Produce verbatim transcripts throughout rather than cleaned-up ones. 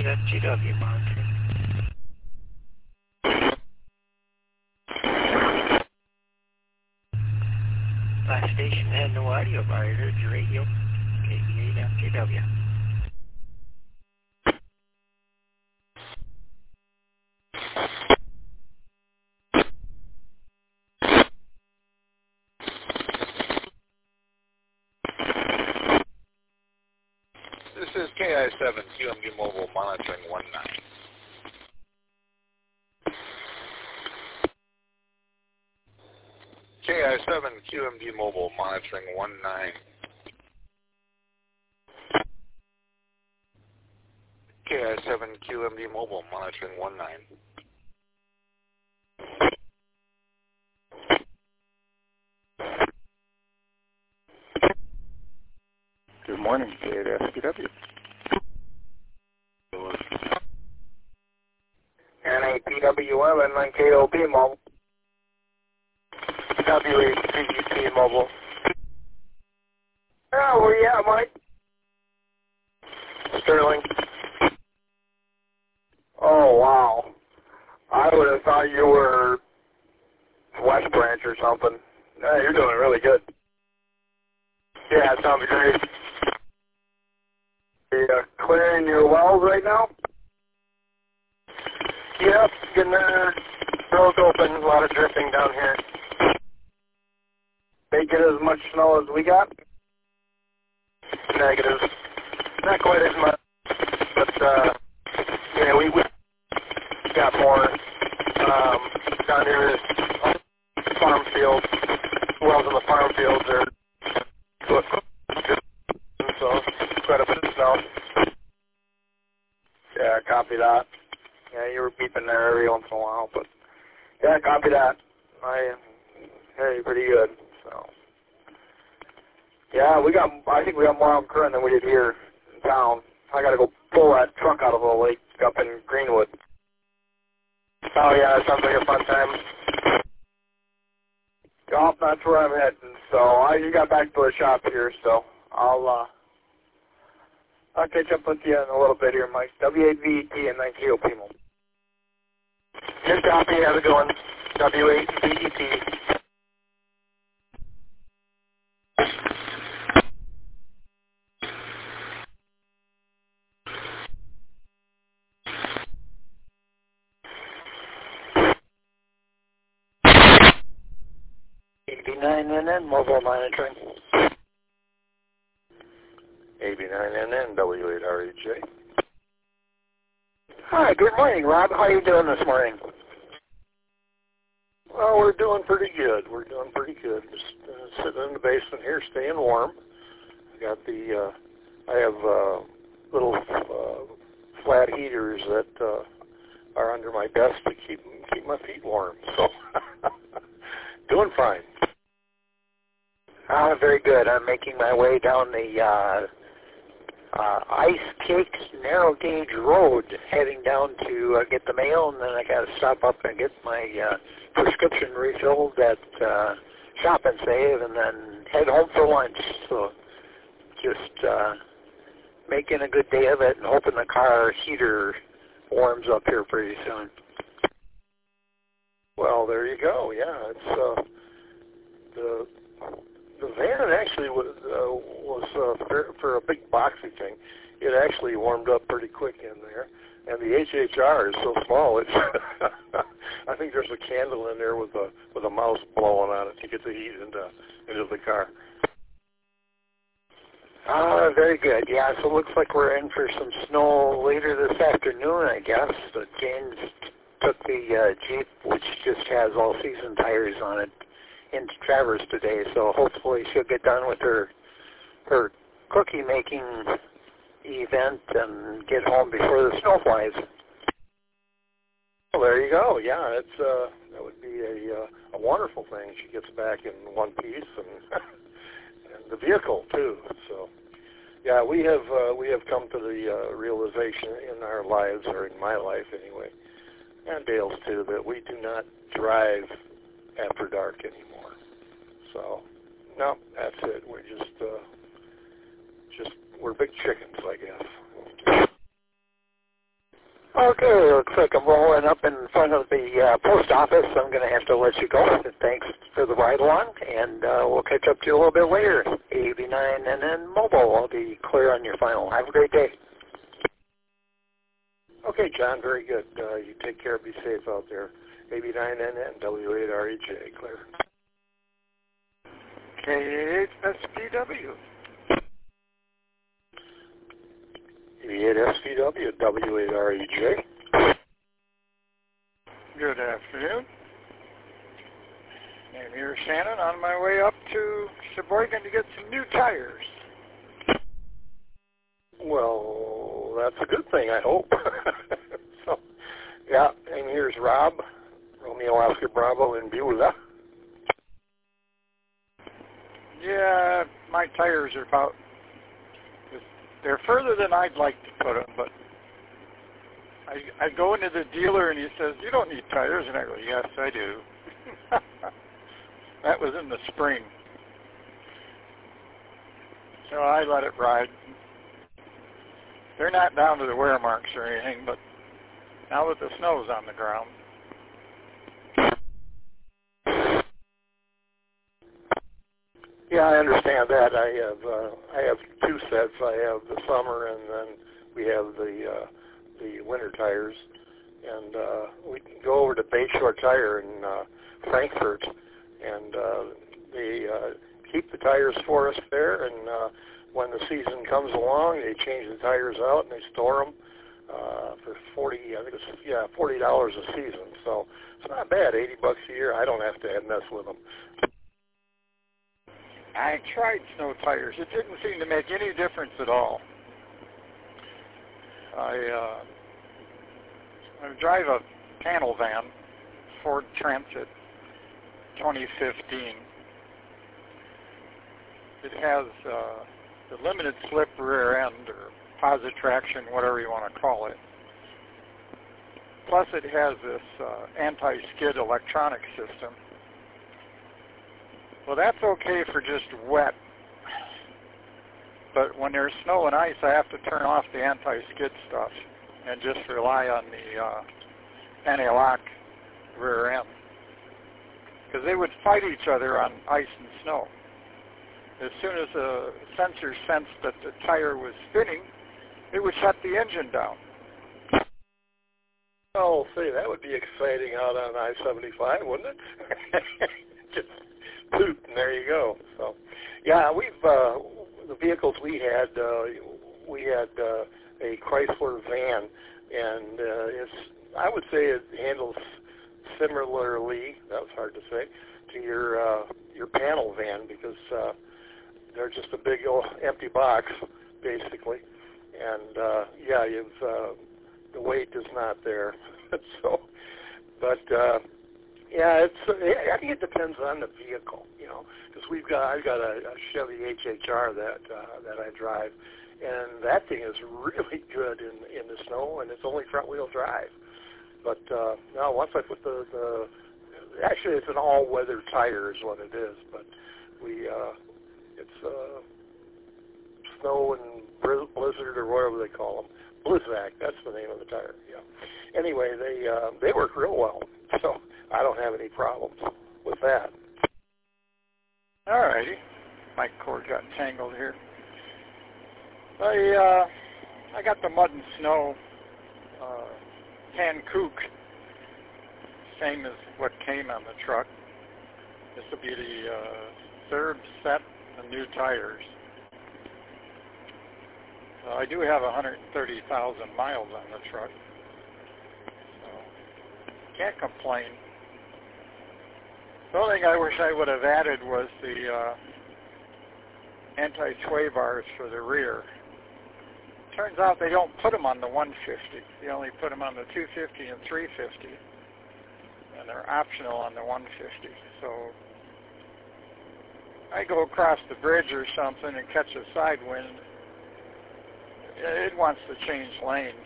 eight F G W monitoring. Last station had no audio, but I heard your radio. K B eight F G W. This is K I seven Q M D Mobile monitoring one nine. K I seven Q M D Mobile monitoring one nine. K I seven Q M D Mobile monitoring one nine. Good morning, K eight F G W. N A P W M and then K O P Mobile. W eight C E T Mobile. Yeah, where you at, Mike? Sterling. Oh, wow. I would have thought you were West Branch or something. Yeah, you're doing really good. Yeah, it sounds great. Are you uh, clearing your wells right now? Yep, getting there. Roads open, a lot of drifting down here. They get as much snow as we got? Negative. Not quite as much, but uh, yeah, we, we got more um, down here. Farm fields, wells in the farm fields are so quite a bit of snow. Yeah, copy that. Yeah, you were beeping there every once in a while, but yeah, copy that. I hear you pretty good. So yeah, we got. I think we got more on current than we did here in town. I got to go pull that truck out of the lake up in Greenwood. Oh yeah, it sounds like a fun time. Yep, that's where I'm heading. So I just got back to the shop here, so I'll uh, I'll catch up with you in a little bit here, Mike. W eight V E T and then K O P Mobile. Good copy. How's it going? W eight V E T. A B nine N N mobile monitoring. A B nine N N W eight R H A. Hi, good morning, Rob. How are you doing this morning? Well, we're doing pretty good. We're doing pretty good. Just uh, sitting in the basement here, staying warm. I got the, uh, I have uh, little uh, flat heaters that uh, are under my desk to keep keep my feet warm. So, doing fine. Ah, very good. I'm making my way down the uh, uh, Ice Cakes Narrow Gauge Road, heading down to uh, get the mail, and then I got to stop up and get my uh, prescription refilled at uh, Shop and Save, and then head home for lunch. So just uh, making a good day of it and hoping the car heater warms up here pretty soon. Well, there you go. Yeah, it's uh, the the van actually was uh, was uh, for, for a big boxy thing. It actually warmed up pretty quick in there, and the H H R is so small. It's I think there's a candle in there with a with a mouse blowing on it to get the heat into into the car. Ah, very good. Yeah, so it looks like we're in for some snow later this afternoon, I guess. But James took the uh, Jeep, which just has all-season tires on it, into Traverse today. So hopefully she'll get done with her her cookie-making event and get home before the snow flies. Well, there you go. Yeah, it's uh, that would be a uh, a wonderful thing. She gets back in one piece and. And the vehicle too. So, yeah, we have uh, we have come to the uh, realization in our lives, or in my life anyway, and Dale's too, that we do not drive after dark anymore. So, no, that's it. We're just uh, just we're big chickens, I guess. Okay, looks like I'm rolling up in front of the uh, post office. I'm going to have to let you go. Thanks for the ride along, and uh, we'll catch up to you a little bit later. A B nine N N Mobile, I'll be clear on your final. Have a great day. Okay, John, very good. Uh, you take care, be safe out there. A B nine N N, W eight R E J, clear. K eight S P W. E eight S P W, W eight R E J. Good afternoon. I'm here, Shannon, on my way up to Sheboygan to get some new tires. Well, that's a good thing, I hope. So, yeah, and here's Rob, Romeo Oscar Bravo in Beulah. Yeah, my tires are about, they're further than I'd like to put them, but I, I go into the dealer and he says, you don't need tires, and I go, yes, I do. That was in the spring. So I let it ride. They're not down to the wear marks or anything, but now that the snow's on the ground. Yeah, I understand that. I have uh, I have two sets. I have the summer, and then we have the uh, the winter tires. And uh, we can go over to Bayshore Tire in uh, Frankfurt, and uh, they uh, keep the tires for us there. And uh, when the season comes along, they change the tires out and they store them uh, for forty. I think it's yeah forty dollars a season. So it's not bad. Eighty bucks a year. I don't have to mess with them. I tried snow tires. It didn't seem to make any difference at all. I, uh, I drive a panel van, Ford Transit, twenty fifteen. It has uh, the limited slip rear end, or posit traction, whatever you want to call it. Plus it has this uh, anti-skid electronic system. Well, that's okay for just wet, but when there's snow and ice, I have to turn off the anti-skid stuff and just rely on the uh, anti-lock rear end, because they would fight each other on ice and snow. As soon as the sensor sensed that the tire was spinning, it would shut the engine down. Oh, see, that would be exciting out on I seventy-five, wouldn't it? Just poop, and there you go. So, yeah, we've uh, the vehicles we had, uh, we had uh, a Chrysler van, and uh, it's I would say it handles similarly. That was hard to say to your uh, your panel van, because uh, they're just a big old empty box basically, and uh, yeah, you've uh, the weight is not there. So, but. Uh, Yeah, it's. I think it depends on the vehicle, you know, because we've got. I've got a, a Chevy H H R that uh, that I drive, and that thing is really good in in the snow, and it's only front wheel drive. But uh, now, once I put the, the actually, it's an all weather tire is what it is. But we, uh, it's uh, snow and blizzard or whatever they call them, Blizzak. That's the name of the tire. Yeah. Anyway, they uh, they work real well. So. I don't have any problems with that. All righty. My cord got tangled here. I uh, I got the mud and snow uh, Hankook, same as what came on the truck. This will be the uh, third set of new tires. Uh, I do have one hundred thirty thousand miles on the truck, so can't complain. The only thing I wish I would have added was the uh, anti-sway bars for the rear. Turns out they don't put them on the one fifty. They only put them on the two fifty and three fifty, and they're optional on the one fifty. So I go across the bridge or something and catch a side wind. It wants to change lanes.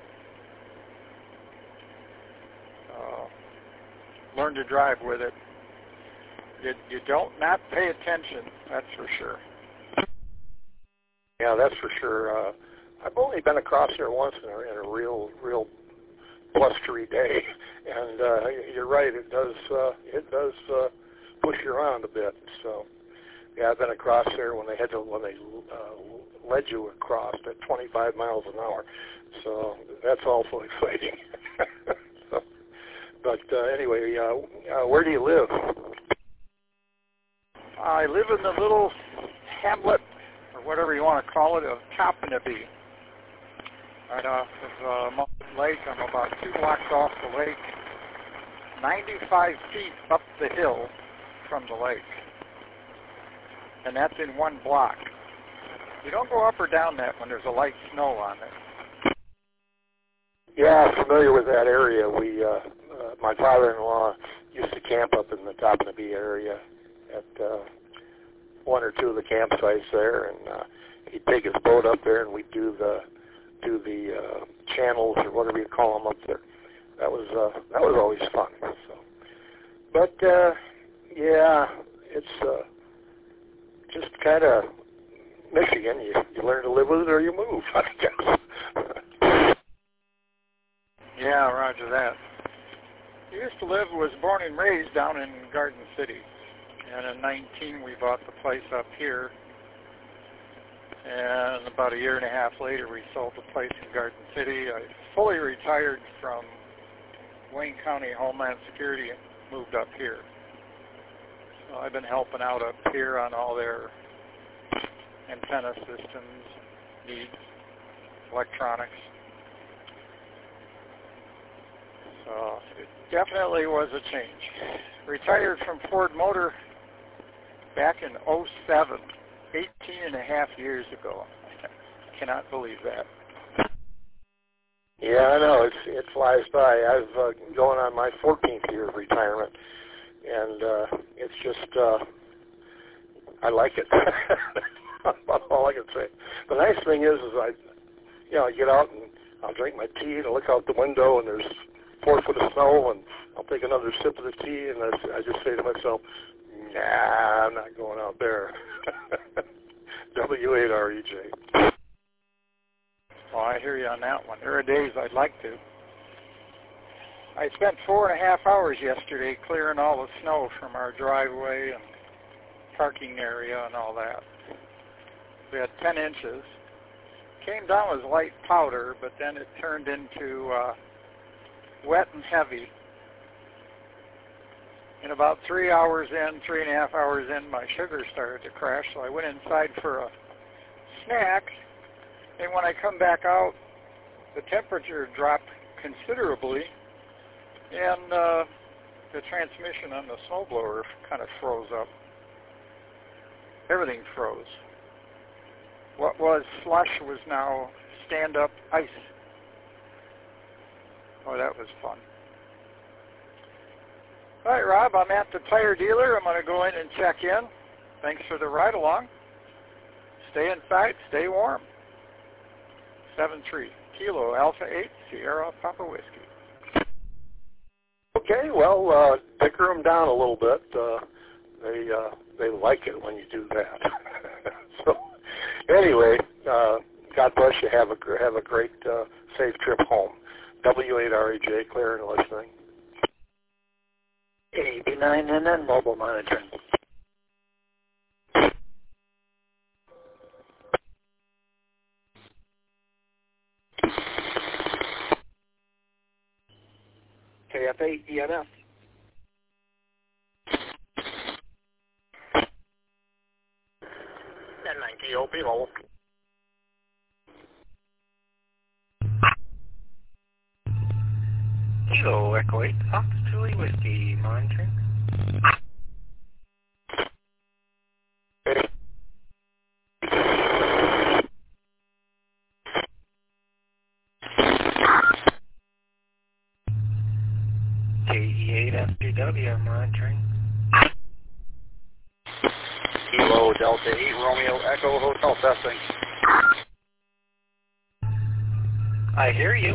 Uh, learn to drive with it. You, you don't not pay attention, that's for sure. Yeah, that's for sure. Uh, I've only been across here once in a, in a real, real blustery day. And uh, you're right, it does uh, it does uh, push you around a bit. So yeah, I've been across there when they had to when they uh, led you across at twenty-five miles an hour. So that's also exciting. so, but uh, anyway, uh, uh, where do you live? I live in the little hamlet, or whatever you want to call it, of Toppinabee, right off of uh, Mountain Lake. I'm about two blocks off the lake, ninety-five feet up the hill from the lake, and that's in one block. You don't go up or down that when there's a light snow on it. Yeah, I'm familiar with that area. We, uh, uh, my father-in-law used to camp up in the Toppinabee area at uh, one or two of the campsites there, and uh, he'd take his boat up there, and we'd do the do the uh, channels or whatever you call them up there. That was uh, that was always fun. So, but uh, yeah, it's uh, just kind of Michigan. You you learn to live with it or you move, I guess. Yeah, roger that. I used to live, was born and raised down in Garden City. And in nineteen, we bought the place up here. And about a year and a half later, we sold the place in Garden City. I fully retired from Wayne County Homeland Security and moved up here. So I've been helping out up here on all their antenna systems, needs, electronics. So it definitely was a change. Retired from Ford Motor back in oh seven, eighteen and a half years ago. I cannot believe that. Yeah, I know. It's, it flies by. I've uh, going on my fourteenth year of retirement, and uh, it's just, uh, I like it. That's all I can say. The nice thing is, is I, you know, I get out and I'll drink my tea and I look out the window and there's four foot of snow, and I'll take another sip of the tea, and I, I just say to myself, nah, I'm not going out there. W eight R E J. Oh, I hear you on that one. There are days I'd like to. I spent four and a half hours yesterday clearing all the snow from our driveway and parking area and all that. We had ten inches. Came down as light powder, but then it turned into uh, wet and heavy. And about three hours in, three and a half hours in, my sugar started to crash, so I went inside for a snack. And when I come back out, the temperature dropped considerably, and uh, the transmission on the snowblower kind of froze up. Everything froze. What was slush was now stand-up ice. Oh, that was fun. All right, Rob, I'm at the tire dealer. I'm going to go in and check in. Thanks for the ride-along. Stay inside. Stay warm. seven three, Kilo Alpha eight, Sierra Papa Whiskey. Okay, well, uh, dicker them down a little bit. Uh, they uh, they like it when you do that. So, anyway, uh, God bless you. Have a have a great, uh, safe trip home. W eight R E J, clear and listening. eighty-nine N N mobile monitoring. K F eight E N F. N nine K O P mobile. Kilo Echo eight, Fox Julie Whiskey monitoring. K E eight F P W monitoring. Kilo Delta eight Romeo Echo Hotel testing. I hear you.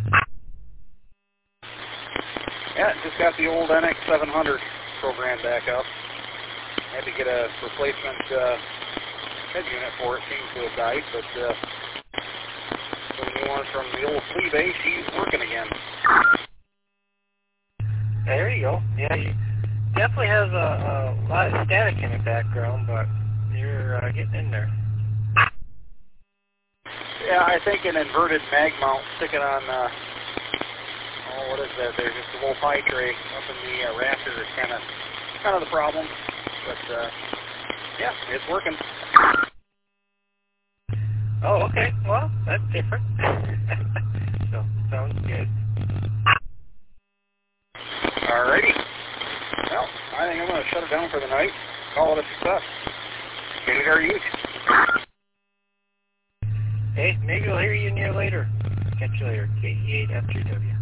Yeah, just got the old N X seven hundred program back up. Had to get a replacement uh, head unit for it. Seems to have died, but uh, some more from the old flea base. He's working again. There you go. Yeah, you definitely has a, a lot of static in the background, but you're uh, getting in there. Yeah, I think an inverted mag mount sticking on, uh, oh, what is that there? Just a little pie tray up in the uh, rafter is kind of kind of the problem. But, uh, yeah, it's working. Oh, okay. Well, that's different. So, sounds good. Alrighty. Well, I think I'm going to shut it down for the night. Call it a success. Get it our ute. Hey, maybe we'll hear you near later. Catch you later. K E eight F three W.